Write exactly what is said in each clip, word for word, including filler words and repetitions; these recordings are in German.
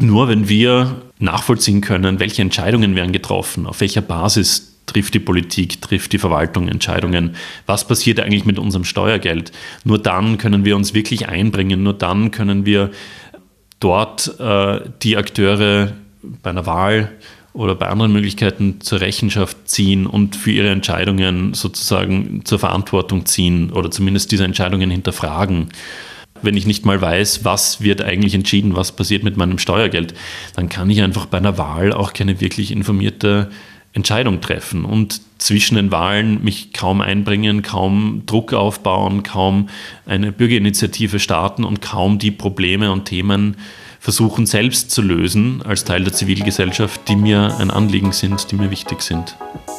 nur wenn wir nachvollziehen können, welche Entscheidungen werden getroffen, auf welcher Basis trifft die Politik, trifft die Verwaltung Entscheidungen, was passiert eigentlich mit unserem Steuergeld. Nur dann können wir uns wirklich einbringen, nur dann können wir dort äh, die Akteure bei einer Wahl oder bei anderen Möglichkeiten zur Rechenschaft ziehen und für ihre Entscheidungen sozusagen zur Verantwortung ziehen oder zumindest diese Entscheidungen hinterfragen. Wenn ich nicht mal weiß, was wird eigentlich entschieden, was passiert mit meinem Steuergeld, dann kann ich einfach bei einer Wahl auch keine wirklich informierte Entscheidung treffen und zwischen den Wahlen mich kaum einbringen, kaum Druck aufbauen, kaum eine Bürgerinitiative starten und kaum die Probleme und Themen versuchen selbst zu lösen als Teil der Zivilgesellschaft, die mir ein Anliegen sind, die mir wichtig sind.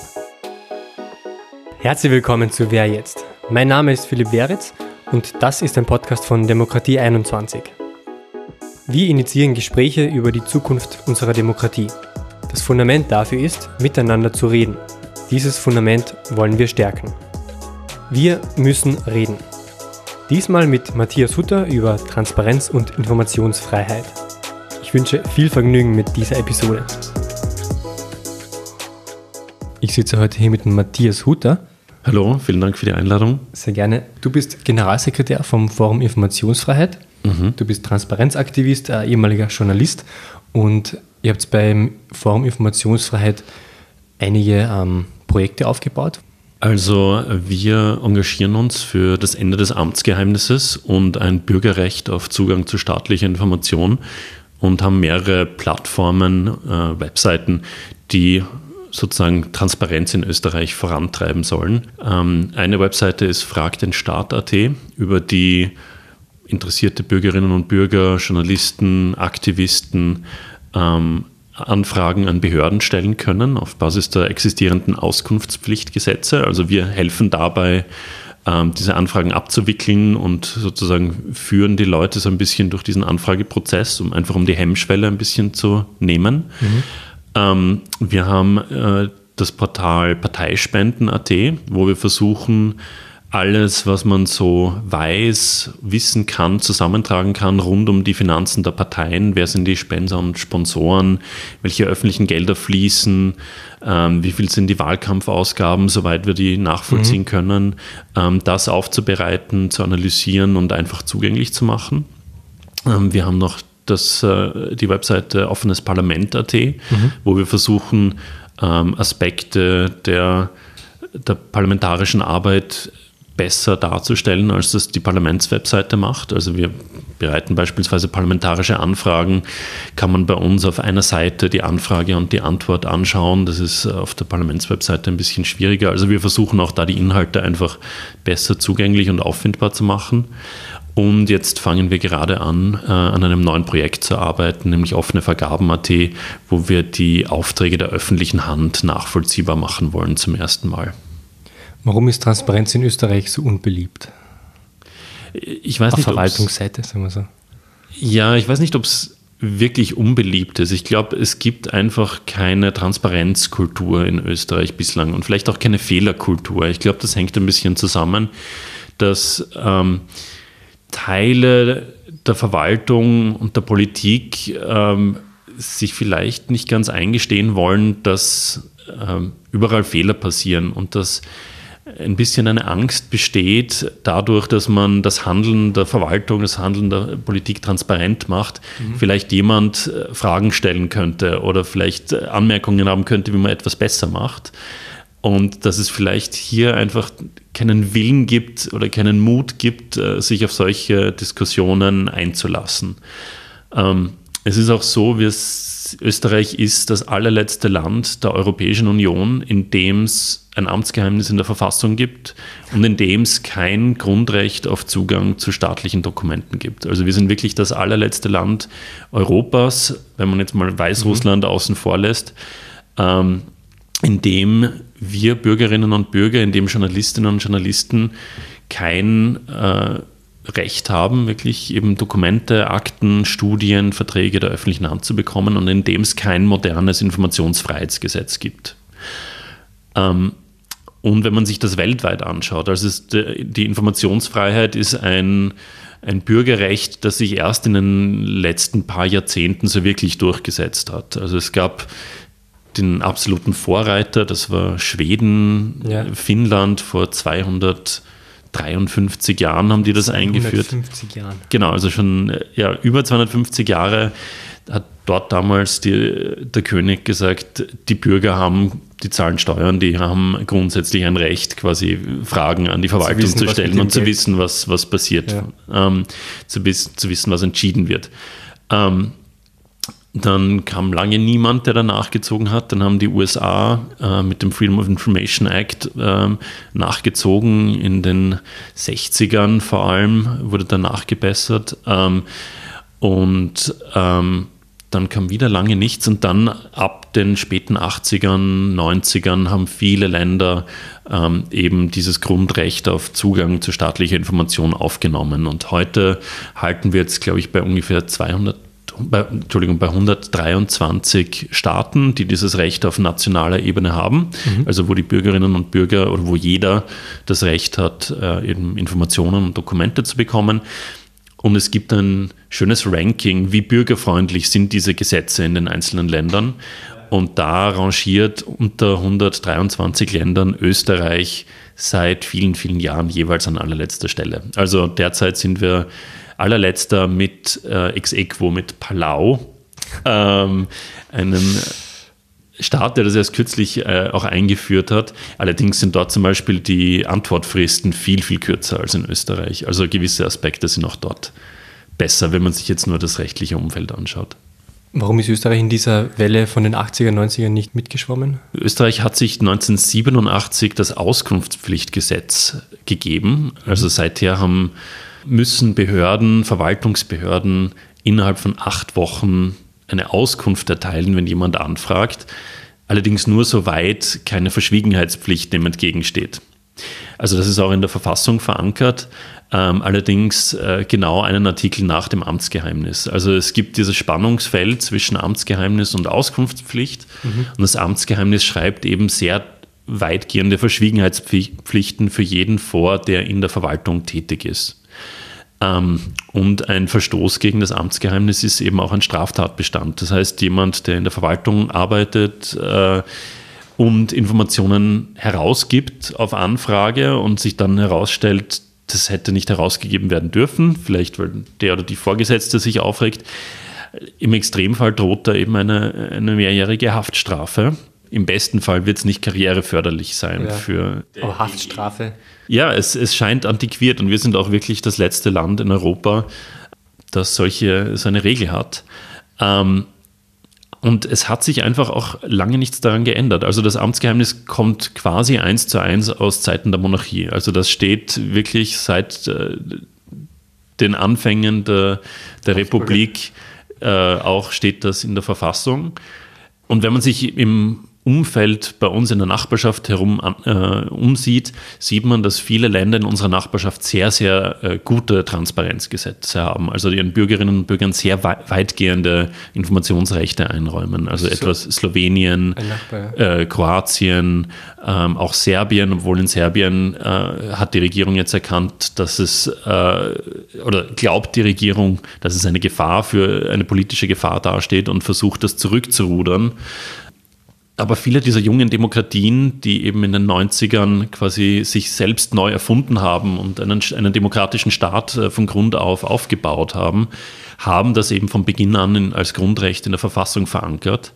Herzlich willkommen zu Wer jetzt? Mein Name ist Philipp Weritz und das ist ein Podcast von Demokratie einundzwanzig. Wir initiieren Gespräche über die Zukunft unserer Demokratie. Das Fundament dafür ist, miteinander zu reden. Dieses Fundament wollen wir stärken. Wir müssen reden. Diesmal mit Matthias Hutter über Transparenz und Informationsfreiheit. Ich wünsche viel Vergnügen mit dieser Episode. Ich sitze heute hier mit Matthias Hutter. Hallo, vielen Dank für die Einladung. Sehr gerne. Du bist Generalsekretär vom Forum Informationsfreiheit. Mhm. Du bist Transparenzaktivist, äh, ehemaliger Journalist und ihr habt beim Forum Informationsfreiheit einige ähm, Projekte aufgebaut. Also wir engagieren uns für das Ende des Amtsgeheimnisses und ein Bürgerrecht auf Zugang zu staatlicher Information und haben mehrere Plattformen, äh, Webseiten, die sozusagen Transparenz in Österreich vorantreiben sollen. Ähm, eine Webseite ist frag den Staat punkt at, über die interessierte Bürgerinnen und Bürger, Journalisten, Aktivisten ähm, Anfragen an Behörden stellen können auf Basis der existierenden Auskunftspflichtgesetze. Also wir helfen dabei, ähm, diese Anfragen abzuwickeln und sozusagen führen die Leute so ein bisschen durch diesen Anfrageprozess, um einfach um die Hemmschwelle ein bisschen zu nehmen. Mhm. Ähm, wir haben äh, das Portal parteispenden punkt at, wo wir versuchen, alles, was man so weiß, wissen kann, zusammentragen kann rund um die Finanzen der Parteien. Wer sind die Spender und Sponsoren? Welche öffentlichen Gelder fließen? Ähm, wie viel sind die Wahlkampfausgaben, soweit wir die nachvollziehen mhm. können? Ähm, das aufzubereiten, zu analysieren und einfach zugänglich zu machen. Ähm, wir haben noch das, äh, die Webseite offenes parlament punkt at, mhm. wo wir versuchen, ähm, Aspekte der, der parlamentarischen Arbeit besser darzustellen, als das die Parlamentswebseite macht. Also wir bereiten beispielsweise parlamentarische Anfragen, kann man bei uns auf einer Seite die Anfrage und die Antwort anschauen. Das ist auf der Parlamentswebseite ein bisschen schwieriger. Also wir versuchen auch da die Inhalte einfach besser zugänglich und auffindbar zu machen. Und jetzt fangen wir gerade an, äh, an einem neuen Projekt zu arbeiten, nämlich offene Vergaben punkt at, wo wir die Aufträge der öffentlichen Hand nachvollziehbar machen wollen zum ersten Mal. Warum ist Transparenz in Österreich so unbeliebt? Ich weiß Auf nicht, Verwaltungsseite, sagen wir so. Ja, ich weiß nicht, ob es wirklich unbeliebt ist. Ich glaube, es gibt einfach keine Transparenzkultur in Österreich bislang und vielleicht auch keine Fehlerkultur. Ich glaube, das hängt ein bisschen zusammen, dass ähm, Teile der Verwaltung und der Politik ähm, sich vielleicht nicht ganz eingestehen wollen, dass ähm, überall Fehler passieren und dass ein bisschen eine Angst besteht, dadurch, dass man das Handeln der Verwaltung, das Handeln der Politik transparent macht, mhm. vielleicht jemand Fragen stellen könnte oder vielleicht Anmerkungen haben könnte, wie man etwas besser macht. Und dass es vielleicht hier einfach keinen Willen gibt oder keinen Mut gibt, sich auf solche Diskussionen einzulassen. Es ist auch so, wie es Österreich ist das allerletzte Land der Europäischen Union, in dem es ein Amtsgeheimnis in der Verfassung gibt und in dem es kein Grundrecht auf Zugang zu staatlichen Dokumenten gibt. Also wir sind wirklich das allerletzte Land Europas, wenn man jetzt mal Weißrussland mhm. außen vor lässt, ähm, in dem wir Bürgerinnen und Bürger, in dem Journalistinnen und Journalisten kein äh, Recht haben, wirklich eben Dokumente, Akten, Studien, Verträge der öffentlichen Hand zu bekommen und in dem es kein modernes Informationsfreiheitsgesetz gibt. Ähm, und wenn man sich das weltweit anschaut, also ist die Informationsfreiheit ist ein, ein Bürgerrecht, das sich erst in den letzten paar Jahrzehnten so wirklich durchgesetzt hat. Also es gab den absoluten Vorreiter, das war Schweden, ja. Finnland vor zweihundertdreiundfünfzig Jahren haben die das eingeführt. zweihundertfünfzig Jahren. Genau, also schon ja, über zweihundertfünfzig Jahre hat dort damals die, der König gesagt, die Bürger haben, die zahlen Steuern, die haben grundsätzlich ein Recht, quasi Fragen an die Verwaltung zu, wissen, zu stellen und zu Geld. wissen, was, was passiert, ja. ähm, zu, wissen, zu wissen, was entschieden wird. Ähm, Dann kam lange niemand, der da nachgezogen hat. Dann haben die U S A äh, mit dem Freedom of Information Act äh, nachgezogen. In den sechzigern vor allem wurde da nachgebessert. Ähm, und ähm, dann kam wieder lange nichts. Und dann ab den späten achtzigern, neunzigern haben viele Länder ähm, eben dieses Grundrecht auf Zugang zu staatlicher Information aufgenommen. Und heute halten wir jetzt, glaube ich, bei ungefähr zweihundert Bei, Entschuldigung, bei hundertdreiundzwanzig Staaten, die dieses Recht auf nationaler Ebene haben, mhm. also wo die Bürgerinnen und Bürger oder wo jeder das Recht hat, eben Informationen und Dokumente zu bekommen. Und es gibt ein schönes Ranking, wie bürgerfreundlich sind diese Gesetze in den einzelnen Ländern. Und da rangiert unter hundertdreiundzwanzig Ländern Österreich seit vielen, vielen Jahren jeweils an allerletzter Stelle. Also derzeit sind wir allerletzter mit äh, ex aequo mit Palau, ähm, einem Staat, der das erst kürzlich äh, auch eingeführt hat. Allerdings sind dort zum Beispiel die Antwortfristen viel, viel kürzer als in Österreich. Also gewisse Aspekte sind auch dort besser, wenn man sich jetzt nur das rechtliche Umfeld anschaut. Warum ist Österreich in dieser Welle von den achtziger, neunzigern nicht mitgeschwommen? Österreich hat sich neunzehnhundertsiebenundachtzig das Auskunftspflichtgesetz gegeben. Also seither haben müssen Behörden, Verwaltungsbehörden innerhalb von acht Wochen eine Auskunft erteilen, wenn jemand anfragt. Allerdings nur soweit keine Verschwiegenheitspflicht dem entgegensteht. Also das ist auch in der Verfassung verankert, ähm, allerdings äh, genau einen Artikel nach dem Amtsgeheimnis. Also es gibt dieses Spannungsfeld zwischen Amtsgeheimnis und Auskunftspflicht mhm. und das Amtsgeheimnis schreibt eben sehr weitgehende Verschwiegenheitspflichten für jeden vor, der in der Verwaltung tätig ist. Ähm, und ein Verstoß gegen das Amtsgeheimnis ist eben auch ein Straftatbestand. Das heißt, jemand, der in der Verwaltung arbeitet äh, und Informationen herausgibt auf Anfrage und sich dann herausstellt, das hätte nicht herausgegeben werden dürfen, vielleicht weil der oder die Vorgesetzte sich aufregt, im Extremfall droht da eben eine, eine mehrjährige Haftstrafe. Im besten Fall wird es nicht karriereförderlich sein. Ja. Für Aber Haftstrafe? Ja, es, es scheint antiquiert und wir sind auch wirklich das letzte Land in Europa, das solche, so eine Regel hat. Ähm, und es hat sich einfach auch lange nichts daran geändert. Also das Amtsgeheimnis kommt quasi eins zu eins aus Zeiten der Monarchie. Also das steht wirklich seit äh, den Anfängen der, der Republik, äh, auch steht das in der Verfassung. Und wenn man sich im Umfeld bei uns in der Nachbarschaft herum äh, umsieht, sieht man, dass viele Länder in unserer Nachbarschaft sehr, sehr äh, gute Transparenzgesetze haben. Also ihren Bürgerinnen und Bürgern sehr wei- weitgehende Informationsrechte einräumen. Also so etwas Slowenien, äh, Kroatien, ähm, auch Serbien, obwohl in Serbien äh, hat die Regierung jetzt erkannt, dass es, äh, oder glaubt die Regierung, dass es eine Gefahr für eine politische Gefahr dasteht und versucht, das zurückzurudern. Aber viele dieser jungen Demokratien, die eben in den neunzigern quasi sich selbst neu erfunden haben und einen, einen demokratischen Staat von Grund auf aufgebaut haben, haben das eben von Beginn an in, als Grundrecht in der Verfassung verankert.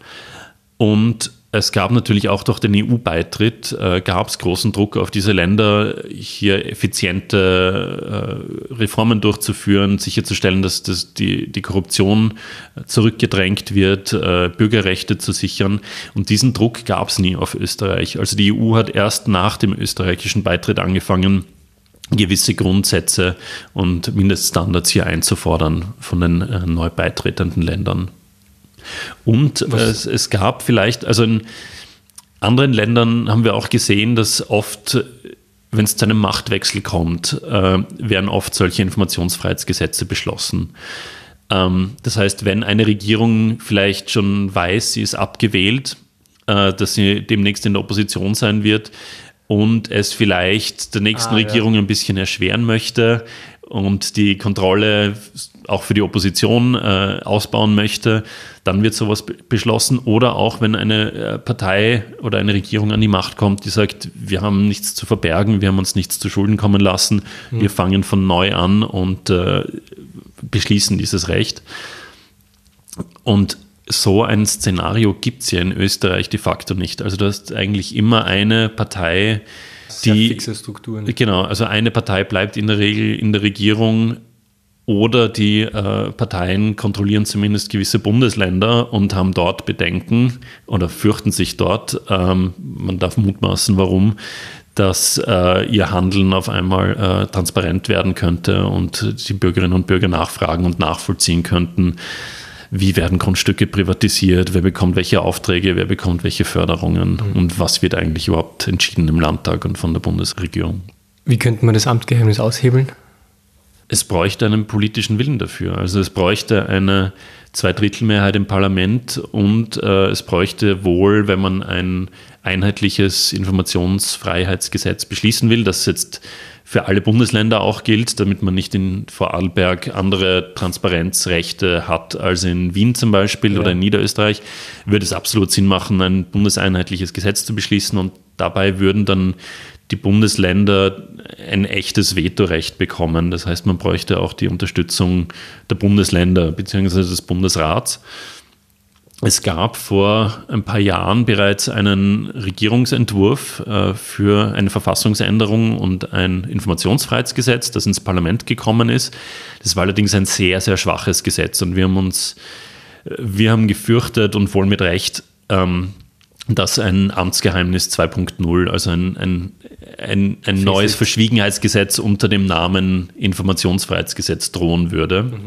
Und es gab natürlich auch durch den E U-Beitritt, äh, gab es großen Druck auf diese Länder, hier effiziente äh, Reformen durchzuführen, sicherzustellen, dass, dass die, die Korruption zurückgedrängt wird, äh, Bürgerrechte zu sichern. Und diesen Druck gab es nie auf Österreich. Also die E U hat erst nach dem österreichischen Beitritt angefangen, gewisse Grundsätze und Mindeststandards hier einzufordern von den äh, neu beitretenden Ländern. Und es, es gab vielleicht, also in anderen Ländern haben wir auch gesehen, dass oft, wenn es zu einem Machtwechsel kommt, äh, werden oft solche Informationsfreiheitsgesetze beschlossen. Ähm, das heißt, wenn eine Regierung vielleicht schon weiß, sie ist abgewählt, äh, dass sie demnächst in der Opposition sein wird und es vielleicht der nächsten ah, Regierung ja. ein bisschen erschweren möchte und die Kontrolle auch für die Opposition äh, ausbauen möchte, dann wird sowas be- beschlossen. Oder auch, wenn eine äh, Partei oder eine Regierung an die Macht kommt, die sagt, wir haben nichts zu verbergen, wir haben uns nichts zu Schulden kommen lassen, mhm. wir fangen von neu an und äh, beschließen dieses Recht. Und so ein Szenario gibt es ja in Österreich de facto nicht. Also du hast eigentlich immer eine Partei, Sehr die... fixe Strukturen. Genau, also eine Partei bleibt in der Regel in der Regierung oder die äh, Parteien kontrollieren zumindest gewisse Bundesländer und haben dort Bedenken oder fürchten sich dort, ähm, man darf mutmaßen, warum, dass äh, ihr Handeln auf einmal äh, transparent werden könnte und die Bürgerinnen und Bürger nachfragen und nachvollziehen könnten, wie werden Grundstücke privatisiert, wer bekommt welche Aufträge, wer bekommt welche Förderungen mhm. und was wird eigentlich überhaupt entschieden im Landtag und von der Bundesregierung. Wie könnte man das Amtsgeheimnis aushebeln? Es bräuchte einen politischen Willen dafür. Also es bräuchte eine Zweidrittelmehrheit im Parlament und äh, es bräuchte wohl, wenn man ein einheitliches Informationsfreiheitsgesetz beschließen will, das jetzt für alle Bundesländer auch gilt, damit man nicht in Vorarlberg andere Transparenzrechte hat als in Wien zum Beispiel ja. oder in Niederösterreich, würde es absolut Sinn machen, ein bundeseinheitliches Gesetz zu beschließen und dabei würden dann die Bundesländer ein echtes Vetorecht bekommen. Das heißt, man bräuchte auch die Unterstützung der Bundesländer bzw. des Bundesrats. Es gab vor ein paar Jahren bereits einen Regierungsentwurf äh, für eine Verfassungsänderung und ein Informationsfreiheitsgesetz, das ins Parlament gekommen ist. Das war allerdings ein sehr, sehr schwaches Gesetz und wir haben uns, wir haben gefürchtet und wohl mit Recht, ähm, dass ein Amtsgeheimnis zwei Punkt null, also ein, ein, ein, ein neues Verschwiegenheitsgesetz unter dem Namen Informationsfreiheitsgesetz drohen würde. Mhm.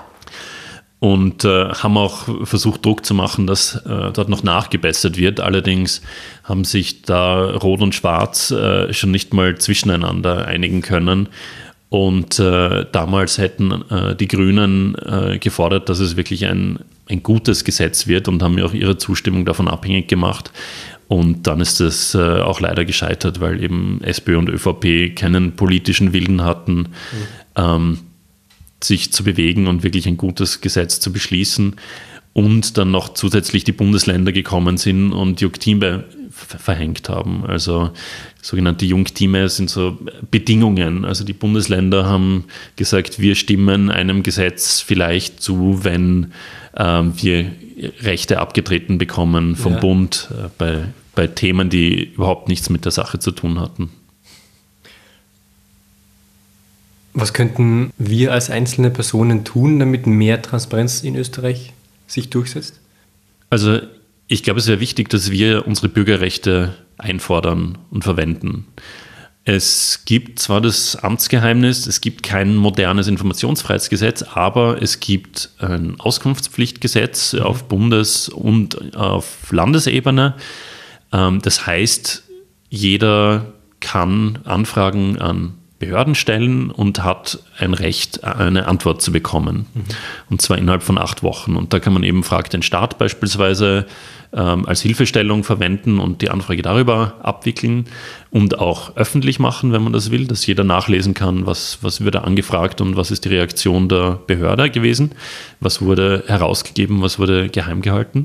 Und äh, haben auch versucht, Druck zu machen, dass äh, dort noch nachgebessert wird. Allerdings haben sich da Rot und Schwarz äh, schon nicht mal zwischeneinander einigen können. Und äh, damals hätten äh, die Grünen äh, gefordert, dass es wirklich ein, ein gutes Gesetz wird und haben ja auch ihre Zustimmung davon abhängig gemacht. Und dann ist es äh, auch leider gescheitert, weil eben SPÖ und ÖVP keinen politischen Willen hatten, mhm. ähm, sich zu bewegen und wirklich ein gutes Gesetz zu beschließen und dann noch zusätzlich die Bundesländer gekommen sind und Junktime verhängt haben. Also sogenannte Junktime sind so Bedingungen. Also die Bundesländer haben gesagt, wir stimmen einem Gesetz vielleicht zu, wenn ähm, wir Rechte abgetreten bekommen vom ja. Bund äh, bei, bei Themen, die überhaupt nichts mit der Sache zu tun hatten. Was könnten wir als einzelne Personen tun, damit mehr Transparenz in Österreich sich durchsetzt? Also ich glaube, es wäre wichtig, dass wir unsere Bürgerrechte einfordern und verwenden. Es gibt zwar das Amtsgeheimnis, es gibt kein modernes Informationsfreiheitsgesetz, aber es gibt ein Auskunftspflichtgesetz mhm. auf Bundes- und auf Landesebene. Das heißt, jeder kann Anfragen an Behörden stellen und hat ein Recht, eine Antwort zu bekommen. Mhm. Und zwar innerhalb von acht Wochen. Und da kann man eben Frag den Staat beispielsweise ähm, als Hilfestellung verwenden und die Anfrage darüber abwickeln und auch öffentlich machen, wenn man das will, dass jeder nachlesen kann, was, was wurde angefragt und was ist die Reaktion der Behörde gewesen, was wurde herausgegeben, was wurde geheim gehalten.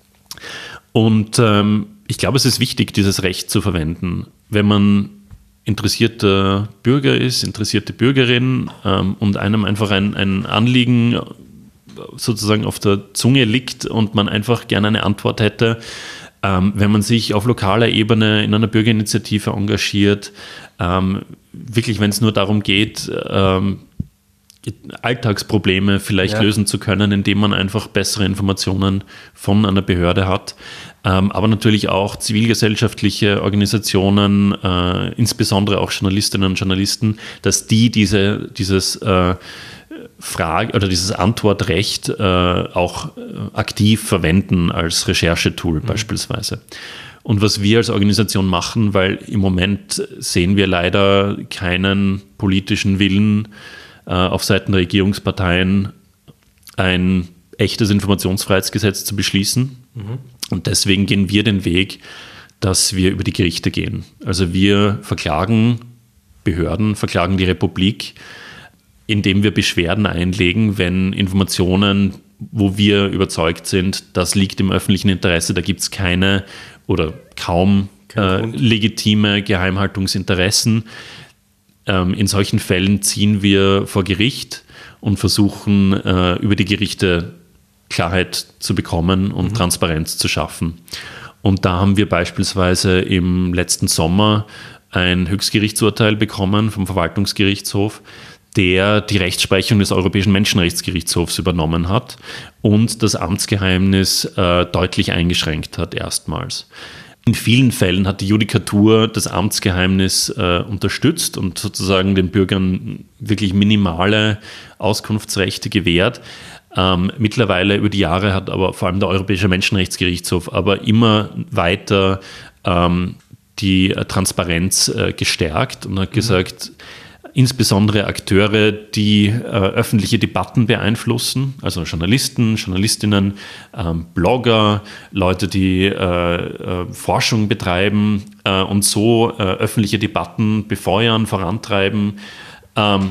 Und ähm, ich glaube, es ist wichtig, dieses Recht zu verwenden. Wenn man interessierter Bürger ist, interessierte Bürgerin ähm, und einem einfach ein, ein Anliegen sozusagen auf der Zunge liegt und man einfach gerne eine Antwort hätte, ähm, wenn man sich auf lokaler Ebene in einer Bürgerinitiative engagiert, ähm, wirklich, wenn es nur darum geht, ähm, Alltagsprobleme vielleicht ja. lösen zu können, indem man einfach bessere Informationen von einer Behörde hat. Ähm, aber natürlich auch zivilgesellschaftliche Organisationen, äh, insbesondere auch Journalistinnen und Journalisten, dass die diese, dieses äh, Frage oder dieses Antwortrecht äh, auch äh, aktiv verwenden als Recherchetool mhm. beispielsweise. Und was wir als Organisation machen, weil im Moment sehen wir leider keinen politischen Willen, auf Seiten der Regierungsparteien ein echtes Informationsfreiheitsgesetz zu beschließen. Mhm. Und deswegen gehen wir den Weg, dass wir über die Gerichte gehen. Also wir verklagen Behörden, verklagen die Republik, indem wir Beschwerden einlegen, wenn Informationen, wo wir überzeugt sind, das liegt im öffentlichen Interesse, da gibt es keine oder kaum äh, legitime Geheimhaltungsinteressen. Ähm, in solchen Fällen ziehen wir vor Gericht und versuchen, äh, über die Gerichte Klarheit zu bekommen und mhm. Transparenz zu schaffen. Und da haben wir beispielsweise im letzten Sommer ein Höchstgerichtsurteil bekommen vom Verwaltungsgerichtshof, der die Rechtsprechung des Europäischen Menschenrechtsgerichtshofs übernommen hat und das Amtsgeheimnis äh, deutlich eingeschränkt hat erstmals. In vielen Fällen hat die Judikatur das Amtsgeheimnis äh, unterstützt und sozusagen den Bürgern wirklich minimale Auskunftsrechte gewährt. Ähm, mittlerweile über die Jahre hat aber vor allem der Europäische Menschenrechtsgerichtshof aber immer weiter ähm, die äh, Transparenz äh, gestärkt und hat mhm. gesagt, insbesondere Akteure, die äh, öffentliche Debatten beeinflussen, also Journalisten, Journalistinnen, ähm, Blogger, Leute, die äh, äh, Forschung betreiben äh, und so äh, öffentliche Debatten befeuern, vorantreiben, ähm,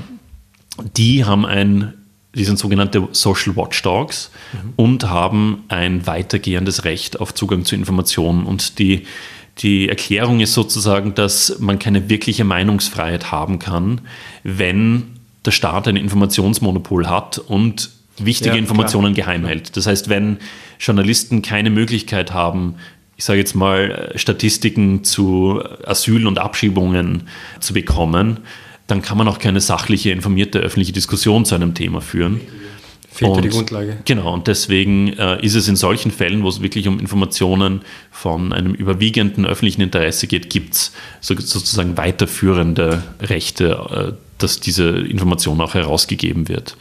die haben ein, die sind sogenannte Social Watchdogs mhm. und haben ein weitergehendes Recht auf Zugang zu Informationen. Und die Die Erklärung ist sozusagen, dass man keine wirkliche Meinungsfreiheit haben kann, wenn der Staat ein Informationsmonopol hat und wichtige ja, Informationen klar. geheim hält. Das heißt, wenn Journalisten keine Möglichkeit haben, ich sage jetzt mal, Statistiken zu Asyl- und Abschiebungen zu bekommen, dann kann man auch keine sachliche, informierte öffentliche Diskussion zu einem Thema führen. Fehlt und, die Grundlage. Genau, und deswegen äh, ist es in solchen Fällen, wo es wirklich um Informationen von einem überwiegenden öffentlichen Interesse geht, gibt es so, sozusagen weiterführende Rechte, äh, dass diese Information auch herausgegeben wird.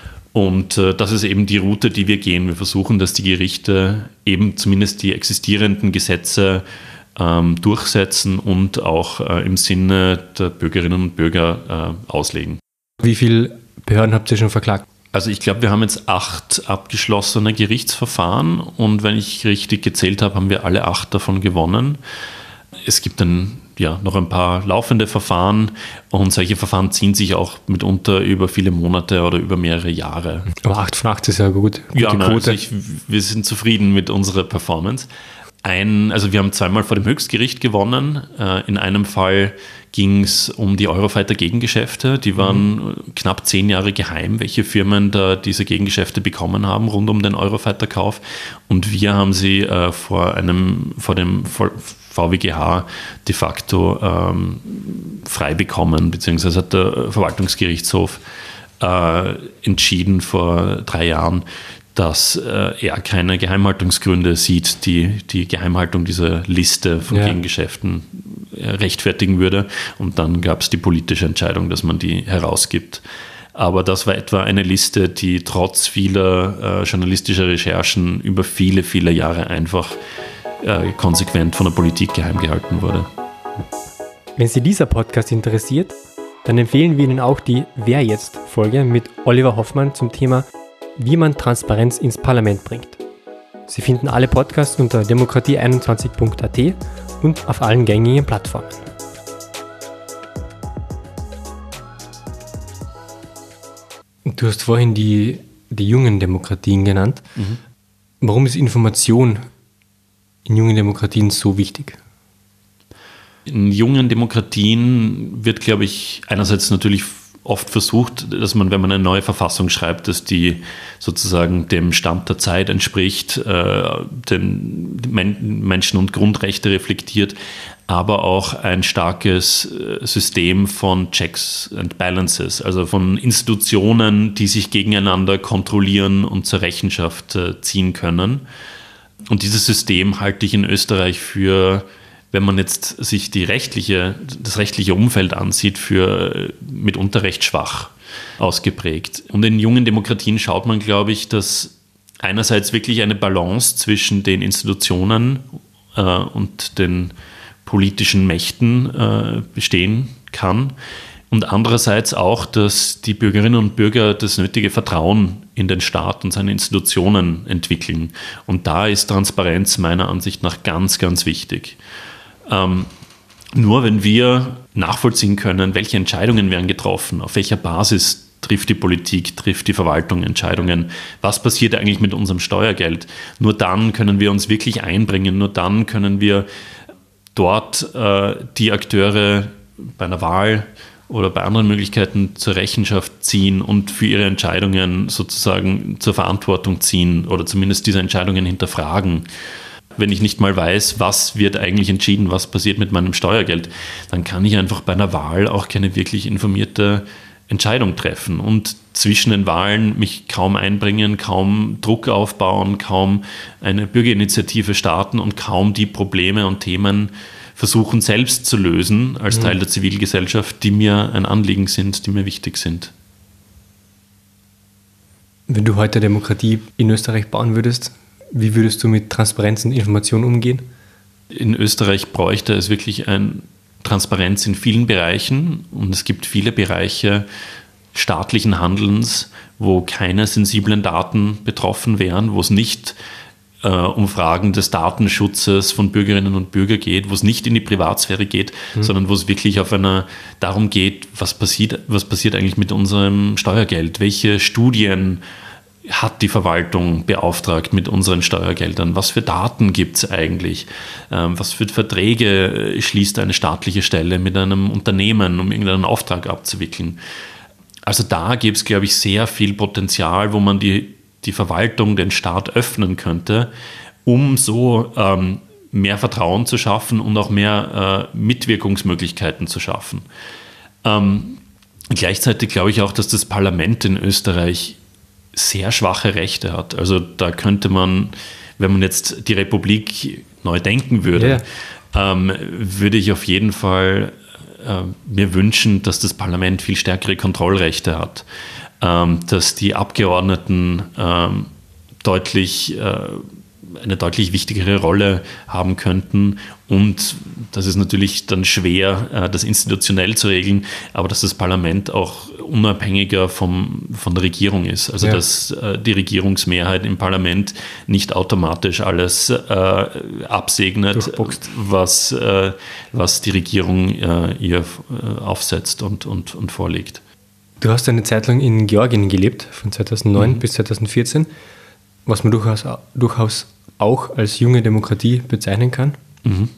Und äh, das ist eben die Route, die wir gehen. Wir versuchen, dass die Gerichte eben zumindest die existierenden Gesetze ähm, durchsetzen und auch äh, im Sinne der Bürgerinnen und Bürger äh, auslegen. Wie viele Behörden habt ihr schon verklagt? Also ich glaube, wir haben jetzt acht abgeschlossene Gerichtsverfahren und wenn ich richtig gezählt habe, haben wir alle acht davon gewonnen. Es gibt dann ja noch ein paar laufende Verfahren und solche Verfahren ziehen sich auch mitunter über viele Monate oder über mehrere Jahre. Aber acht von acht ist ja gut. Gute ja, nein, also ich, wir sind zufrieden mit unserer Performance. Ein, also wir haben zweimal vor dem Höchstgericht gewonnen. In einem Fall ging es um die Eurofighter-Gegengeschäfte. Die waren mhm. knapp zehn Jahre geheim, welche Firmen da diese Gegengeschäfte bekommen haben rund um den Eurofighter-Kauf. Und wir haben sie äh, vor einem, vor dem V W G H de facto ähm, frei bekommen, beziehungsweise hat der Verwaltungsgerichtshof äh, entschieden vor drei Jahren, dass äh, er keine Geheimhaltungsgründe sieht, die die Geheimhaltung dieser Liste von ja. Gegengeschäften äh, rechtfertigen würde. Und dann gab es die politische Entscheidung, dass man die herausgibt. Aber das war etwa eine Liste, die trotz vieler äh, journalistischer Recherchen über viele, viele Jahre einfach äh, konsequent von der Politik geheim gehalten wurde. Wenn Sie dieser Podcast interessiert, dann empfehlen wir Ihnen auch die Wer jetzt-Folge mit Oliver Hoffmann zum Thema wie man Transparenz ins Parlament bringt. Sie finden alle Podcasts unter demokratie einundzwanzig punkt a t und auf allen gängigen Plattformen. Du hast vorhin die, die jungen Demokratien genannt. Mhm. Warum ist Information in jungen Demokratien so wichtig? In jungen Demokratien wird, glaube ich, einerseits natürlich oft versucht, dass man, wenn man eine neue Verfassung schreibt, dass die sozusagen dem Stand der Zeit entspricht, äh, den Men- Menschen- und Grundrechte reflektiert, aber auch ein starkes System von Checks and Balances, also von Institutionen, die sich gegeneinander kontrollieren und zur Rechenschaft äh, ziehen können. Und dieses System halte ich in Österreich für, wenn man jetzt sich die rechtliche, das rechtliche Umfeld ansieht, für mitunter recht schwach ausgeprägt. Und in jungen Demokratien schaut man, glaube ich, dass einerseits wirklich eine Balance zwischen den Institutionen äh, und den politischen Mächten äh, bestehen kann und andererseits auch, dass die Bürgerinnen und Bürger das nötige Vertrauen in den Staat und seine Institutionen entwickeln. Und da ist Transparenz meiner Ansicht nach ganz, ganz wichtig. Ähm, nur wenn wir nachvollziehen können, welche Entscheidungen werden getroffen, auf welcher Basis trifft die Politik, trifft die Verwaltung Entscheidungen. Was passiert eigentlich mit unserem Steuergeld? Nur dann können wir uns wirklich einbringen, nur dann können wir dort äh, die Akteure bei einer Wahl oder bei anderen Möglichkeiten zur Rechenschaft ziehen und für ihre Entscheidungen sozusagen zur Verantwortung ziehen oder zumindest diese Entscheidungen hinterfragen. Wenn ich nicht mal weiß, was wird eigentlich entschieden, was passiert mit meinem Steuergeld, dann kann ich einfach bei einer Wahl auch keine wirklich informierte Entscheidung treffen und zwischen den Wahlen mich kaum einbringen, kaum Druck aufbauen, kaum eine Bürgerinitiative starten und kaum die Probleme und Themen versuchen selbst zu lösen als mhm. Teil der Zivilgesellschaft, die mir ein Anliegen sind, die mir wichtig sind. Wenn du heute Demokratie in Österreich bauen würdest, wie würdest du mit Transparenz und Information umgehen? In Österreich bräuchte es wirklich ein Transparenz in vielen Bereichen und es gibt viele Bereiche staatlichen Handelns, wo keine sensiblen Daten betroffen wären, wo es nicht äh, um Fragen des Datenschutzes von Bürgerinnen und Bürgern geht, wo es nicht in die Privatsphäre geht, mhm. sondern wo es wirklich auf einer darum geht, was passiert, was passiert eigentlich mit unserem Steuergeld, welche Studien hat die Verwaltung beauftragt mit unseren Steuergeldern? Was für Daten gibt es eigentlich? Ähm, was für Verträge schließt eine staatliche Stelle mit einem Unternehmen, um irgendeinen Auftrag abzuwickeln? Also da gibt es, glaube ich, sehr viel Potenzial, wo man die, die Verwaltung, den Staat öffnen könnte, um so ähm, mehr Vertrauen zu schaffen und auch mehr äh, Mitwirkungsmöglichkeiten zu schaffen. Ähm, gleichzeitig glaube ich auch, dass das Parlament in Österreich sehr schwache Rechte hat. Also da könnte man, wenn man jetzt die Republik neu denken würde, yeah. ähm, würde ich auf jeden Fall äh, mir wünschen, dass das Parlament viel stärkere Kontrollrechte hat, ähm, dass die Abgeordneten ähm, deutlich äh, eine deutlich wichtigere Rolle haben könnten und das ist natürlich dann schwer, das institutionell zu regeln, aber dass das Parlament auch unabhängiger vom, von der Regierung ist, also ja. dass die Regierungsmehrheit im Parlament nicht automatisch alles äh, absegnet, was, äh, was die Regierung äh, ihr aufsetzt und, und, und vorlegt. Du hast eine Zeit lang in Georgien gelebt, von zweitausendneun mhm. bis zweitausendvierzehn, was man durchaus, durchaus auch als junge Demokratie bezeichnen kann. Mhm.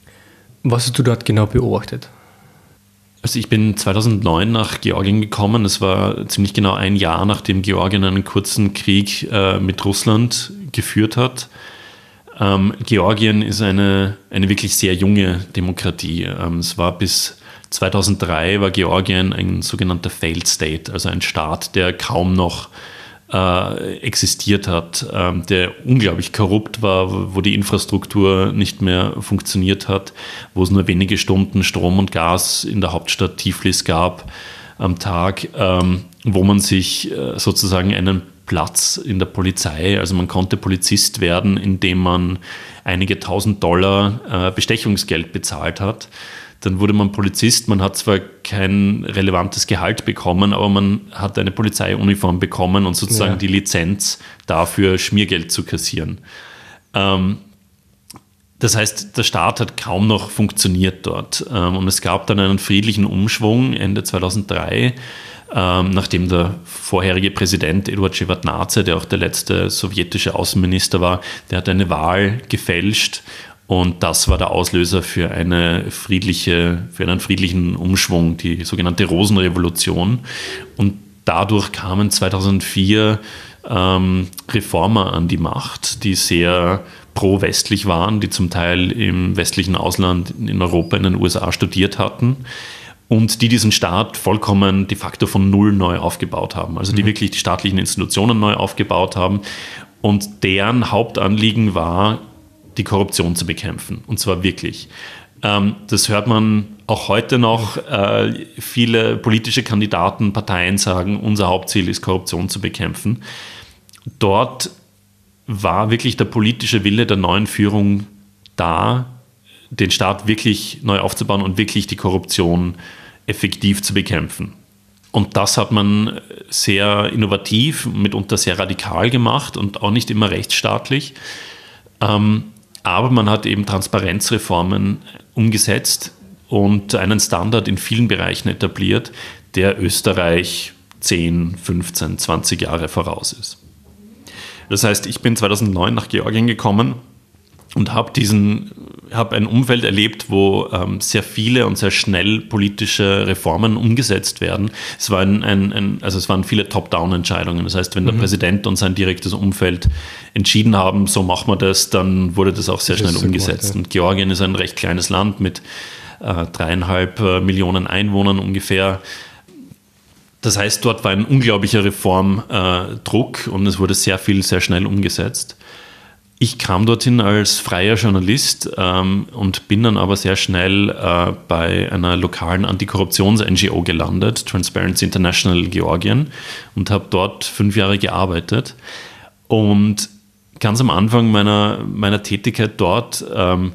Was hast du dort genau beobachtet? Also ich bin zweitausendneun nach Georgien gekommen. Das war ziemlich genau ein Jahr, nachdem Georgien einen kurzen Krieg äh, mit Russland geführt hat. Ähm, Georgien ist eine, eine wirklich sehr junge Demokratie. Ähm, es war bis zweitausenddrei war Georgien ein sogenannter Failed State, also ein Staat, der kaum noch Äh, existiert hat, ähm, der unglaublich korrupt war, wo die Infrastruktur nicht mehr funktioniert hat, wo es nur wenige Stunden Strom und Gas in der Hauptstadt Tiflis gab am Tag, ähm, wo man sich äh, sozusagen einen Platz in der Polizei, also man konnte Polizist werden, indem man einige tausend Dollar äh, Bestechungsgeld bezahlt hat. Dann wurde man Polizist, man hat zwar kein relevantes Gehalt bekommen, aber man hat eine Polizeiuniform bekommen und sozusagen ja. die Lizenz dafür, Schmiergeld zu kassieren. Ähm, das heißt, der Staat hat kaum noch funktioniert dort. Ähm, und es gab dann einen friedlichen Umschwung Ende zweitausenddrei, ähm, nachdem der vorherige Präsident Eduard Schewardnadse, der auch der letzte sowjetische Außenminister war, der hat eine Wahl gefälscht. Und das war der Auslöser für, eine friedliche, für einen friedlichen Umschwung, die sogenannte Rosenrevolution. Und dadurch kamen zweitausendvier ähm, Reformer an die Macht, die sehr pro-westlich waren, die zum Teil im westlichen Ausland, in Europa, in den U S A studiert hatten und die diesen Staat vollkommen de facto von Null neu aufgebaut haben. Also die mhm. wirklich die staatlichen Institutionen neu aufgebaut haben. Und deren Hauptanliegen war, die Korruption zu bekämpfen. Und zwar wirklich. Ähm, das hört man auch heute noch. Äh, viele politische Kandidaten, Parteien sagen, unser Hauptziel ist, Korruption zu bekämpfen. Dort war wirklich der politische Wille der neuen Führung da, den Staat wirklich neu aufzubauen und wirklich die Korruption effektiv zu bekämpfen. Und das hat man sehr innovativ, mitunter sehr radikal gemacht und auch nicht immer rechtsstaatlich. Ähm, Aber man hat eben Transparenzreformen umgesetzt und einen Standard in vielen Bereichen etabliert, der Österreich zehn, fünfzehn, zwanzig Jahre voraus ist. Das heißt, ich bin zweitausendneun nach Georgien gekommen und habe diesen, habe ein Umfeld erlebt, wo ähm, sehr viele und sehr schnell politische Reformen umgesetzt werden. Es war ein, ein, ein also es waren viele Top-Down-Entscheidungen. Das heißt, wenn der mhm. Präsident und sein direktes Umfeld entschieden haben, so machen wir das, dann wurde das auch sehr das schnell umgesetzt. Gemacht, ja. Und Georgien ist ein recht kleines Land mit äh, dreieinhalb äh, Millionen Einwohnern ungefähr. Das heißt, dort war ein unglaublicher Reformdruck äh, und es wurde sehr viel, sehr schnell umgesetzt. Ich kam dorthin als freier Journalist ähm, und bin dann aber sehr schnell äh, bei einer lokalen Antikorruptions-N G O gelandet, Transparency International Georgien, und habe dort fünf Jahre gearbeitet. Und ganz am Anfang meiner, meiner Tätigkeit dort ähm,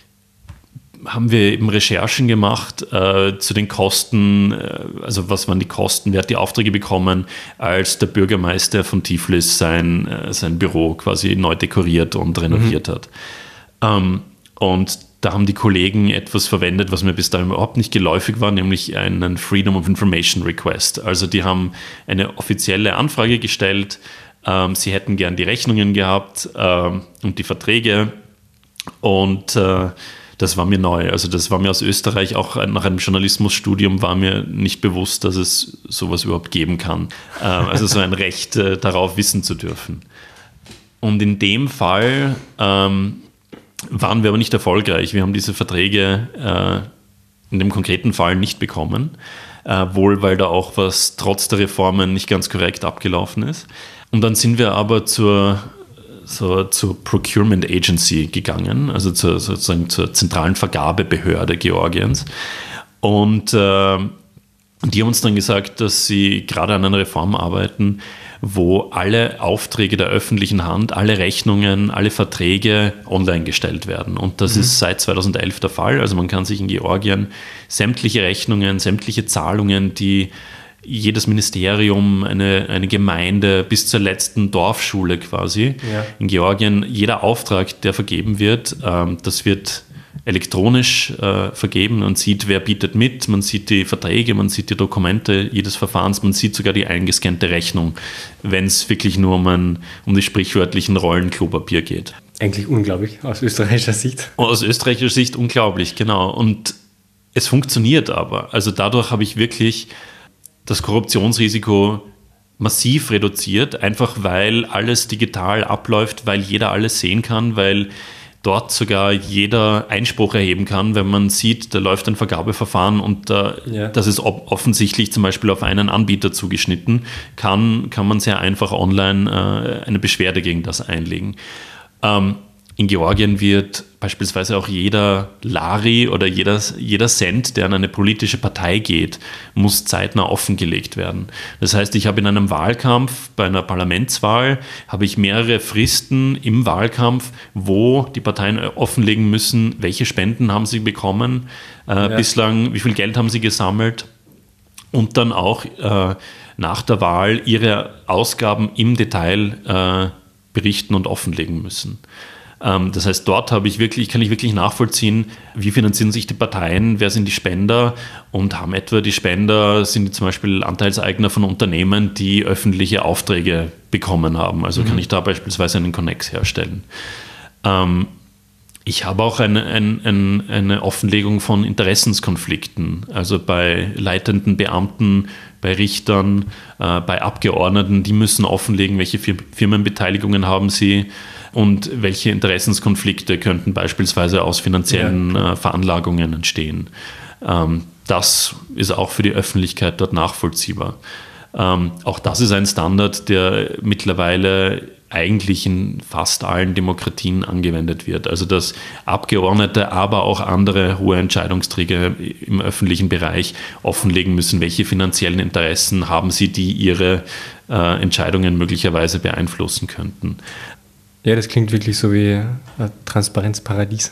haben wir eben Recherchen gemacht äh, zu den Kosten, äh, also was waren die Kosten, wer hat die Aufträge bekommen, als der Bürgermeister von Tiflis sein, äh, sein Büro quasi neu dekoriert und renoviert mhm. hat. Ähm, und da haben die Kollegen etwas verwendet, was mir bis dahin überhaupt nicht geläufig war, nämlich einen Freedom of Information Request. Also die haben eine offizielle Anfrage gestellt, ähm, sie hätten gern die Rechnungen gehabt ähm, und die Verträge und äh, das war mir neu. Also das war mir aus Österreich, auch nach einem Journalismusstudium war mir nicht bewusst, dass es sowas überhaupt geben kann. Also so ein Recht darauf wissen zu dürfen. Und in dem Fall ähm, waren wir aber nicht erfolgreich. Wir haben diese Verträge äh, in dem konkreten Fall nicht bekommen. Äh, wohl, weil da auch was trotz der Reformen nicht ganz korrekt abgelaufen ist. Und dann sind wir aber zur So, zur Procurement Agency gegangen, also zur, sozusagen zur zentralen Vergabebehörde Georgiens. Und äh, die haben uns dann gesagt, dass sie gerade an einer Reform arbeiten, wo alle Aufträge der öffentlichen Hand, alle Rechnungen, alle Verträge online gestellt werden. Und das mhm. ist seit zweitausendelf der Fall. Also man kann sich in Georgien sämtliche Rechnungen, sämtliche Zahlungen, die jedes Ministerium, eine, eine Gemeinde bis zur letzten Dorfschule quasi ja. in Georgien, jeder Auftrag, der vergeben wird, ähm, das wird elektronisch äh, vergeben. Man sieht, wer bietet mit, man sieht die Verträge, man sieht die Dokumente jedes Verfahrens, man sieht sogar die eingescannte Rechnung, wenn es wirklich nur um, ein, um die sprichwörtlichen Rollen Klopapier geht. Eigentlich unglaublich, aus österreichischer Sicht. Aus österreichischer Sicht unglaublich, genau. Und es funktioniert aber. Also dadurch habe ich wirklich das Korruptionsrisiko massiv reduziert, einfach weil alles digital abläuft, weil jeder alles sehen kann, weil dort sogar jeder Einspruch erheben kann, wenn man sieht, da läuft ein Vergabeverfahren und da, ja. das ist offensichtlich zum Beispiel auf einen Anbieter zugeschnitten, kann, kann man sehr einfach online äh, eine Beschwerde gegen das einlegen. Ähm, In Georgien wird beispielsweise auch jeder Lari oder jeder, jeder Cent, der an eine politische Partei geht, muss zeitnah offengelegt werden. Das heißt, ich habe in einem Wahlkampf, bei einer Parlamentswahl, habe ich mehrere Fristen im Wahlkampf, wo die Parteien offenlegen müssen, welche Spenden haben sie bekommen, äh, ja. bislang, wie viel Geld haben sie gesammelt und dann auch äh, nach der Wahl ihre Ausgaben im Detail äh, berichten und offenlegen müssen. Das heißt, dort habe ich wirklich, kann ich wirklich nachvollziehen, wie finanzieren sich die Parteien, wer sind die Spender und haben etwa die Spender, sind die zum Beispiel Anteilseigner von Unternehmen, die öffentliche Aufträge bekommen haben. Also mhm. kann ich da beispielsweise einen Connex herstellen. Ähm, ich habe auch eine, eine, eine Offenlegung von Interessenskonflikten, also bei leitenden Beamten, bei Richtern, äh, bei Abgeordneten, die müssen offenlegen, welche Firmenbeteiligungen haben sie, und welche Interessenskonflikte könnten beispielsweise aus finanziellen ja. äh, Veranlagungen entstehen. Ähm, das ist auch für die Öffentlichkeit dort nachvollziehbar. Ähm, auch das ist ein Standard, der mittlerweile eigentlich in fast allen Demokratien angewendet wird. Also dass Abgeordnete, aber auch andere hohe Entscheidungsträger im öffentlichen Bereich offenlegen müssen, welche finanziellen Interessen haben sie, die ihre äh, Entscheidungen möglicherweise beeinflussen könnten. Ja, das klingt wirklich so wie ein Transparenzparadies.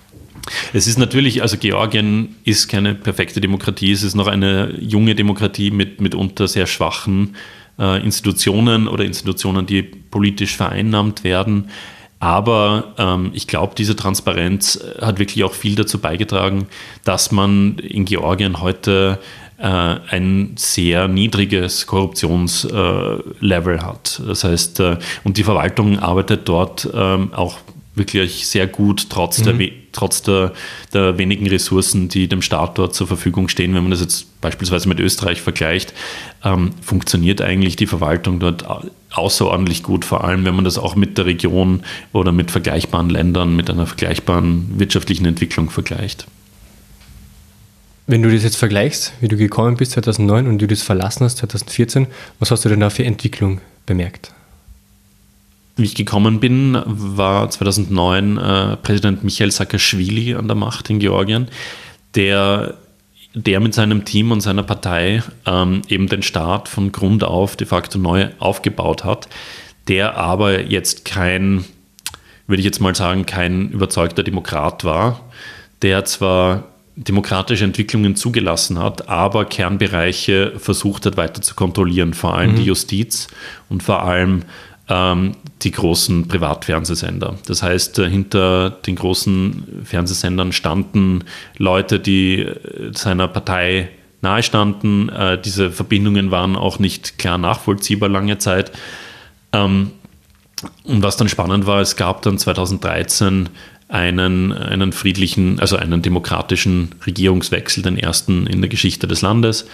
Es ist natürlich, also Georgien ist keine perfekte Demokratie, es ist noch eine junge Demokratie mit mitunter sehr schwachen äh, Institutionen oder Institutionen, die politisch vereinnahmt werden. Aber ähm, ich glaube, diese Transparenz hat wirklich auch viel dazu beigetragen, dass man in Georgien heute äh, ein sehr niedriges Korruptionslevel äh, hat. Das heißt, äh, und die Verwaltung arbeitet dort äh, auch wirklich sehr gut, trotz, mhm. der, trotz der, der wenigen Ressourcen, die dem Staat dort zur Verfügung stehen. Wenn man das jetzt beispielsweise mit Österreich vergleicht, ähm, funktioniert eigentlich die Verwaltung dort außerordentlich gut, vor allem wenn man das auch mit der Region oder mit vergleichbaren Ländern, mit einer vergleichbaren wirtschaftlichen Entwicklung vergleicht. Wenn du das jetzt vergleichst, wie du gekommen bist zweitausendneun und du das verlassen hast zweitausendvierzehn, was hast du denn da für Entwicklung bemerkt? Wie ich gekommen bin, war zweitausendneun äh, Präsident Michail Saakaschwili an der Macht in Georgien, der, der mit seinem Team und seiner Partei ähm, eben den Staat von Grund auf de facto neu aufgebaut hat, der aber jetzt kein, würde ich jetzt mal sagen, kein überzeugter Demokrat war, der zwar demokratische Entwicklungen zugelassen hat, aber Kernbereiche versucht hat weiter zu kontrollieren, vor allem mhm. die Justiz und vor allem die großen Privatfernsehsender. Das heißt, hinter den großen Fernsehsendern standen Leute, die seiner Partei nahestanden. Diese Verbindungen waren auch nicht klar nachvollziehbar lange Zeit. Und was dann spannend war, es gab dann zweitausenddreizehn einen, einen friedlichen, also einen demokratischen Regierungswechsel, den ersten in der Geschichte des Landes.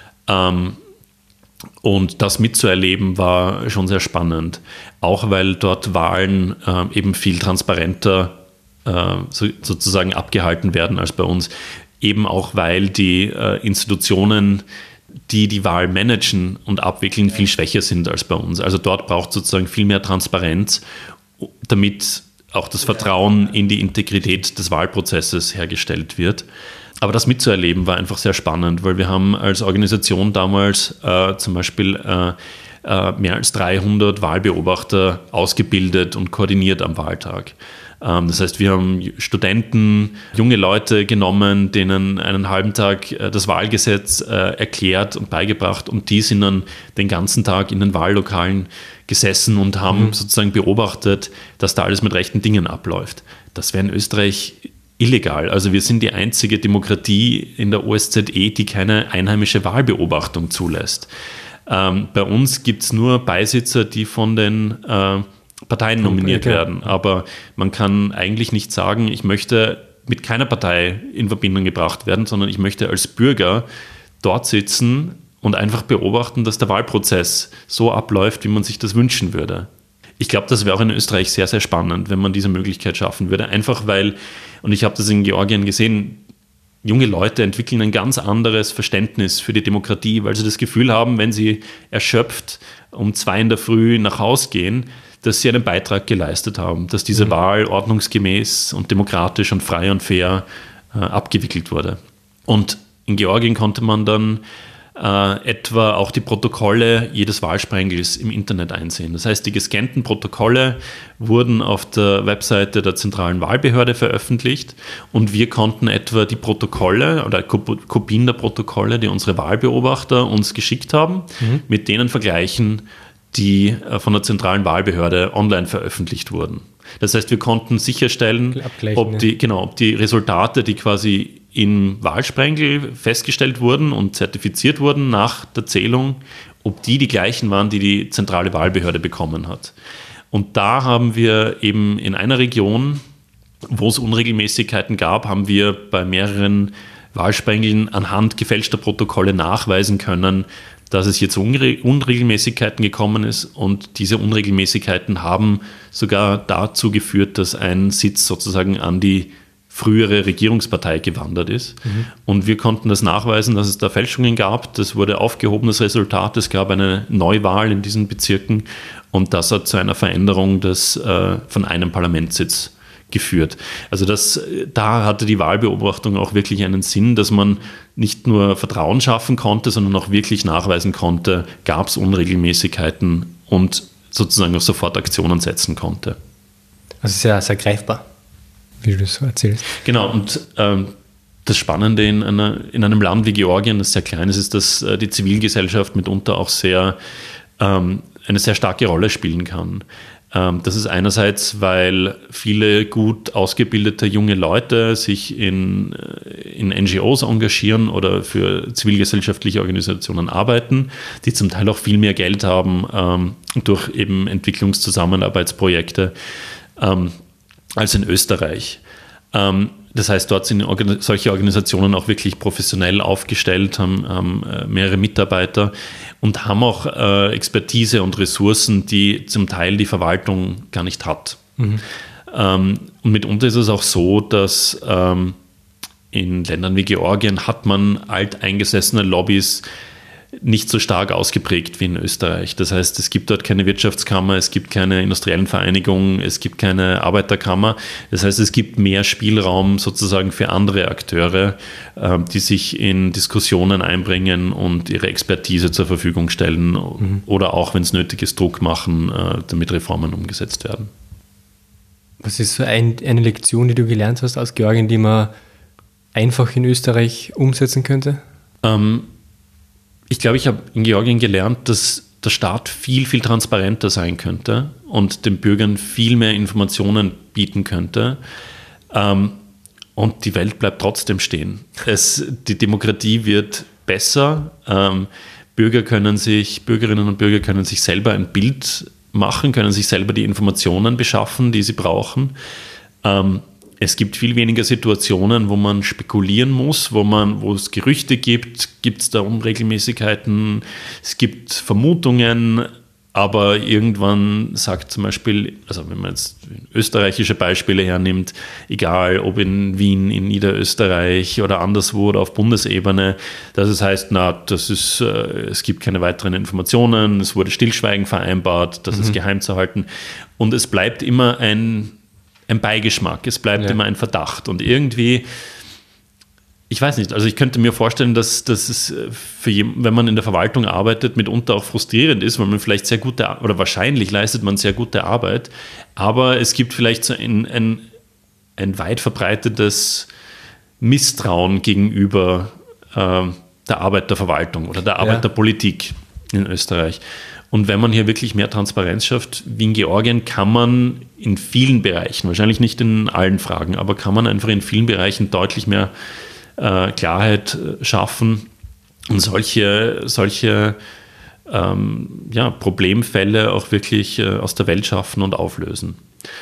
Und das mitzuerleben war schon sehr spannend, auch weil dort Wahlen äh, eben viel transparenter äh, so, sozusagen abgehalten werden als bei uns. Eben auch, weil die äh, Institutionen, die die Wahl managen und abwickeln, viel schwächer sind als bei uns. Also dort braucht es sozusagen viel mehr Transparenz, damit auch das Vertrauen in die Integrität des Wahlprozesses hergestellt wird. Aber das mitzuerleben war einfach sehr spannend, weil wir haben als Organisation damals äh, zum Beispiel äh, äh, mehr als dreihundert Wahlbeobachter ausgebildet und koordiniert am Wahltag. Ähm, das heißt, wir haben Studenten, junge Leute genommen, denen einen halben Tag äh, das Wahlgesetz äh, erklärt und beigebracht, und die sind dann den ganzen Tag in den Wahllokalen gesessen und haben mhm. sozusagen beobachtet, dass da alles mit rechten Dingen abläuft. Das wäre in Österreich illegal. Also wir sind die einzige Demokratie in der O S Z E, die keine einheimische Wahlbeobachtung zulässt. Ähm, bei uns gibt es nur Beisitzer, die von den äh, Parteien nominiert okay. werden. Aber man kann eigentlich nicht sagen, ich möchte mit keiner Partei in Verbindung gebracht werden, sondern ich möchte als Bürger dort sitzen und einfach beobachten, dass der Wahlprozess so abläuft, wie man sich das wünschen würde. Ich glaube, das wäre auch in Österreich sehr, sehr spannend, wenn man diese Möglichkeit schaffen würde. Einfach weil, und ich habe das in Georgien gesehen, junge Leute entwickeln ein ganz anderes Verständnis für die Demokratie, weil sie das Gefühl haben, wenn sie erschöpft um zwei in der Früh nach Hause gehen, dass sie einen Beitrag geleistet haben, dass diese mhm. Wahl ordnungsgemäß und demokratisch und frei und fair äh, abgewickelt wurde. Und in Georgien konnte man dann Äh, etwa auch die Protokolle jedes Wahlsprengels im Internet einsehen. Das heißt, die gescannten Protokolle wurden auf der Webseite der zentralen Wahlbehörde veröffentlicht, und wir konnten etwa die Protokolle oder Kopien der Protokolle, die unsere Wahlbeobachter uns geschickt haben, mhm. mit denen vergleichen, die äh, von der zentralen Wahlbehörde online veröffentlicht wurden. Das heißt, wir konnten sicherstellen, ob die, genau, ob die Resultate, die quasi im Wahlsprengel festgestellt wurden und zertifiziert wurden nach der Zählung, ob die die gleichen waren, die die zentrale Wahlbehörde bekommen hat. Und da haben wir eben in einer Region, wo es Unregelmäßigkeiten gab, haben wir bei mehreren Wahlsprengeln anhand gefälschter Protokolle nachweisen können, dass es hier zu Unregelmäßigkeiten gekommen ist, und diese Unregelmäßigkeiten haben sogar dazu geführt, dass ein Sitz sozusagen an die frühere Regierungspartei gewandert ist. Mhm. Und wir konnten das nachweisen, dass es da Fälschungen gab. Das wurde aufgehobenes Resultat. Es gab eine Neuwahl in diesen Bezirken, und das hat zu einer Veränderung des, äh, von einem Parlamentssitz geführt. Also das, da hatte die Wahlbeobachtung auch wirklich einen Sinn, dass man nicht nur Vertrauen schaffen konnte, sondern auch wirklich nachweisen konnte, gab es Unregelmäßigkeiten, und sozusagen auch sofort Aktionen setzen konnte. Also sehr, sehr greifbar, wie du das so erzählst. Genau, und ähm, das Spannende in, einer, in einem Land wie Georgien, das sehr klein ist, ist, dass äh, die Zivilgesellschaft mitunter auch sehr ähm, eine sehr starke Rolle spielen kann. Das ist einerseits, weil viele gut ausgebildete junge Leute sich in, in N G Os engagieren oder für zivilgesellschaftliche Organisationen arbeiten, die zum Teil auch viel mehr Geld haben ähm, durch eben Entwicklungszusammenarbeitsprojekte ähm, als in Österreich. Ähm, Das heißt, dort sind solche Organisationen auch wirklich professionell aufgestellt, haben, haben mehrere Mitarbeiter und haben auch äh, Expertise und Ressourcen, die zum Teil die Verwaltung gar nicht hat. Mhm. Ähm, und mitunter ist es auch so, dass ähm, in Ländern wie Georgien hat man alteingesessene Lobbys nicht so stark ausgeprägt wie in Österreich. Das heißt, es gibt dort keine Wirtschaftskammer, es gibt keine industriellen Vereinigungen, es gibt keine Arbeiterkammer. Das heißt, es gibt mehr Spielraum sozusagen für andere Akteure, die sich in Diskussionen einbringen und ihre Expertise zur Verfügung stellen mhm. oder auch, wenn es nötig ist, Druck machen, damit Reformen umgesetzt werden. Was ist so ein, eine Lektion, die du gelernt hast aus Georgien, die man einfach in Österreich umsetzen könnte? Ähm, Ich glaube, ich habe in Georgien gelernt, dass der Staat viel, viel transparenter sein könnte und den Bürgern viel mehr Informationen bieten könnte. Ähm, und die Welt bleibt trotzdem stehen. Es, die Demokratie wird besser. Ähm, Bürger können sich, Bürgerinnen und Bürger können sich selber ein Bild machen, können sich selber die Informationen beschaffen, die sie brauchen. Ähm, Es gibt viel weniger Situationen, wo man spekulieren muss, wo man, wo es Gerüchte gibt, gibt es da Unregelmäßigkeiten, es gibt Vermutungen, aber irgendwann sagt zum Beispiel, also wenn man jetzt österreichische Beispiele hernimmt, egal ob in Wien, in Niederösterreich oder anderswo oder auf Bundesebene, dass es heißt, na, das ist, äh, es gibt keine weiteren Informationen, es wurde Stillschweigen vereinbart, das mhm. ist geheim zu halten und es bleibt immer ein ein Beigeschmack, es bleibt ja. immer ein Verdacht und irgendwie, ich weiß nicht, also ich könnte mir vorstellen, dass, dass es für jeden, wenn man in der Verwaltung arbeitet, mitunter auch frustrierend ist, weil man vielleicht sehr gute, oder wahrscheinlich leistet man sehr gute Arbeit, aber es gibt vielleicht so ein, ein, ein weit verbreitetes Misstrauen gegenüber äh, der Arbeit der Verwaltung oder der Arbeit ja. der Politik in Österreich. Und wenn man hier wirklich mehr Transparenz schafft, wie in Georgien, kann man in vielen Bereichen, wahrscheinlich nicht in allen Fragen, aber kann man einfach in vielen Bereichen deutlich mehr äh, Klarheit schaffen und solche, solche ähm, ja, Problemfälle auch wirklich äh, aus der Welt schaffen und auflösen.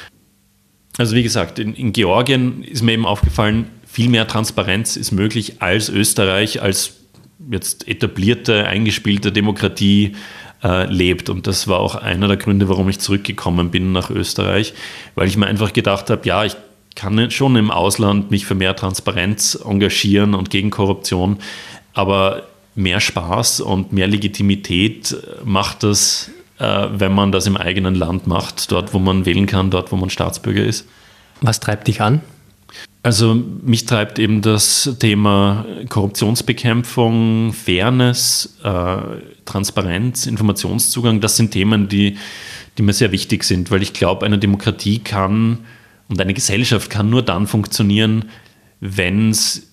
Also wie gesagt, in, in Georgien ist mir eben aufgefallen, viel mehr Transparenz ist möglich als Österreich, als jetzt etablierte, eingespielte Demokratie lebt. Und das war auch einer der Gründe, warum ich zurückgekommen bin nach Österreich, weil ich mir einfach gedacht habe, ja, ich kann schon im Ausland mich für mehr Transparenz engagieren und gegen Korruption, aber mehr Spaß und mehr Legitimität macht das, wenn man das im eigenen Land macht, dort, wo man wählen kann, dort, wo man Staatsbürger ist. Was treibt dich an? Also mich treibt eben das Thema Korruptionsbekämpfung, Fairness, äh, Transparenz, Informationszugang. Das sind Themen, die, die mir sehr wichtig sind, weil ich glaube, eine Demokratie kann und eine Gesellschaft kann nur dann funktionieren, wenn's,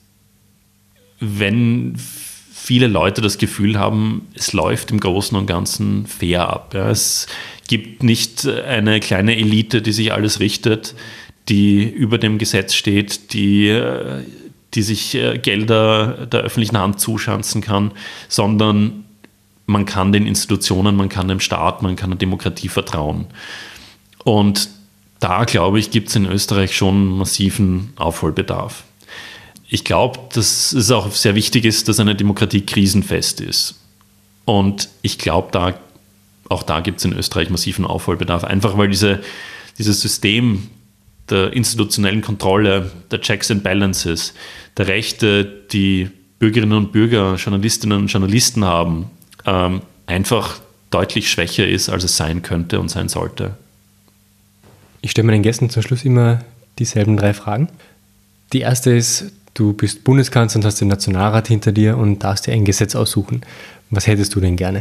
wenn viele Leute das Gefühl haben, es läuft im Großen und Ganzen fair ab. Ja, es gibt nicht eine kleine Elite, die sich alles richtet, die über dem Gesetz steht, die, die sich Gelder der öffentlichen Hand zuschanzen kann, sondern man kann den Institutionen, man kann dem Staat, man kann der Demokratie vertrauen. Und da, glaube ich, gibt es in Österreich schon massiven Aufholbedarf. Ich glaube, dass es auch sehr wichtig ist, dass eine Demokratie krisenfest ist. Und ich glaube, da, auch da gibt es in Österreich massiven Aufholbedarf, einfach weil diese, dieses System der institutionellen Kontrolle, der Checks and Balances, der Rechte, die Bürgerinnen und Bürger, Journalistinnen und Journalisten haben, ähm, einfach deutlich schwächer ist, als es sein könnte und sein sollte. Ich stelle meinen Gästen zum Schluss immer dieselben drei Fragen. Die erste ist, du bist Bundeskanzler und hast den Nationalrat hinter dir und darfst dir ein Gesetz aussuchen. Was hättest du denn gerne?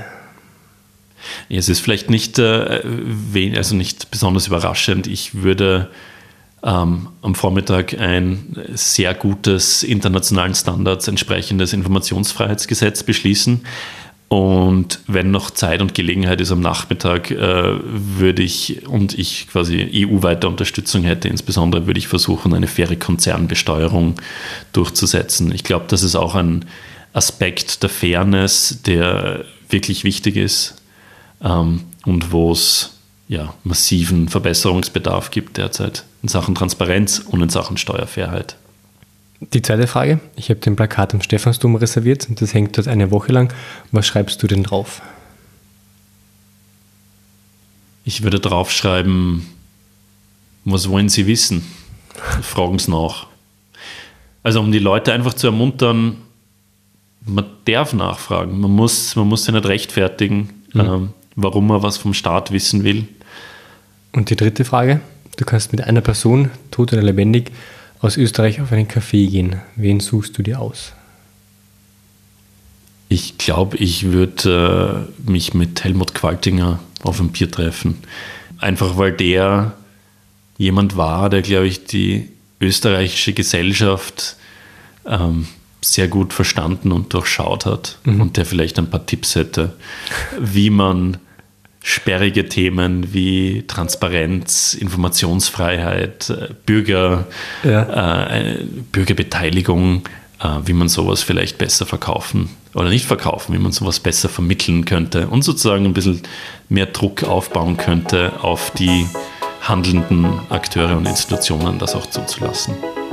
Ja, es ist vielleicht nicht, äh, also nicht besonders überraschend. Ich würde ähm, am Vormittag ein sehr gutes internationalen Standards entsprechendes Informationsfreiheitsgesetz beschließen. Und wenn noch Zeit und Gelegenheit ist am Nachmittag, äh, würde ich, und ich quasi E U-weite Unterstützung hätte, insbesondere würde ich versuchen, eine faire Konzernbesteuerung durchzusetzen. Ich glaube, das ist auch ein Aspekt der Fairness, der wirklich wichtig ist ähm, und wo es ja, massiven Verbesserungsbedarf gibt derzeit in Sachen Transparenz und in Sachen Steuerfairheit. Die zweite Frage. Ich habe den Plakat am Stephansdom reserviert und das hängt dort eine Woche lang. Was schreibst du denn drauf? Ich würde draufschreiben, was wollen Sie wissen? Fragen Sie nach. Also um die Leute einfach zu ermuntern, man darf nachfragen. Man muss, man muss sich nicht rechtfertigen, mhm. ähm, warum man was vom Staat wissen will. Und die dritte Frage. Du kannst mit einer Person, tot oder lebendig, aus Österreich auf einen Café gehen. Wen suchst du dir aus? Ich glaube, ich würde äh, mich mit Helmut Qualtinger auf ein Bier treffen. Einfach weil der jemand war, der, glaube ich, die österreichische Gesellschaft ähm, sehr gut verstanden und durchschaut hat mhm. und der vielleicht ein paar Tipps hätte, wie man sperrige Themen wie Transparenz, Informationsfreiheit, Bürger, ja. äh, Bürgerbeteiligung, äh, wie man sowas vielleicht besser verkaufen oder nicht verkaufen, wie man sowas besser vermitteln könnte und sozusagen ein bisschen mehr Druck aufbauen könnte auf die handelnden Akteure und Institutionen, das auch zuzulassen.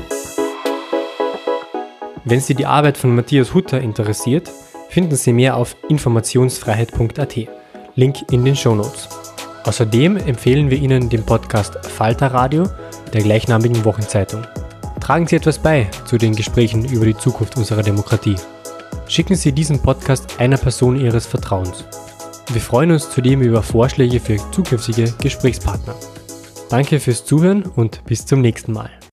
Wenn Sie die Arbeit von Matthias Hutter interessiert, finden Sie mehr auf informationsfreiheit punkt a t. Link in den Shownotes. Außerdem empfehlen wir Ihnen den Podcast Falter Radio der gleichnamigen Wochenzeitung. Tragen Sie etwas bei zu den Gesprächen über die Zukunft unserer Demokratie. Schicken Sie diesen Podcast einer Person Ihres Vertrauens. Wir freuen uns zudem über Vorschläge für zukünftige Gesprächspartner. Danke fürs Zuhören und bis zum nächsten Mal.